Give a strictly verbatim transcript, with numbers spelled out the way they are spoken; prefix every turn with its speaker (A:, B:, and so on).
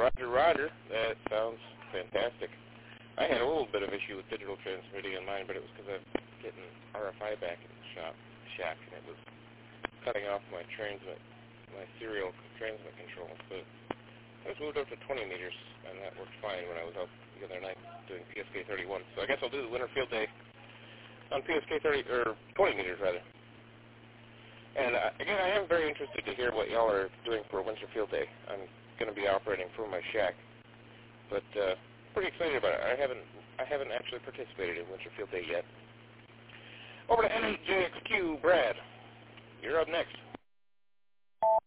A: Roger, Roger. That sounds fantastic. I had a little bit of issue with digital transmitting in mine, but it was because I'm getting R F I back in the shop, shack, and it was cutting off my transmit, my serial transmit control. But I was moved up to twenty meters, and that worked fine when I was out the other night doing P S K thirty-one. So I guess I'll do the winter field day on P S K thirty, or twenty meters rather. And uh, again, I am very interested to hear what y'all are doing for a winter field day. I'm going to be operating from my shack, but uh, pretty excited about it. I haven't, I haven't actually participated in winter field day yet. Over to N H J X Q, Brad. You're up next.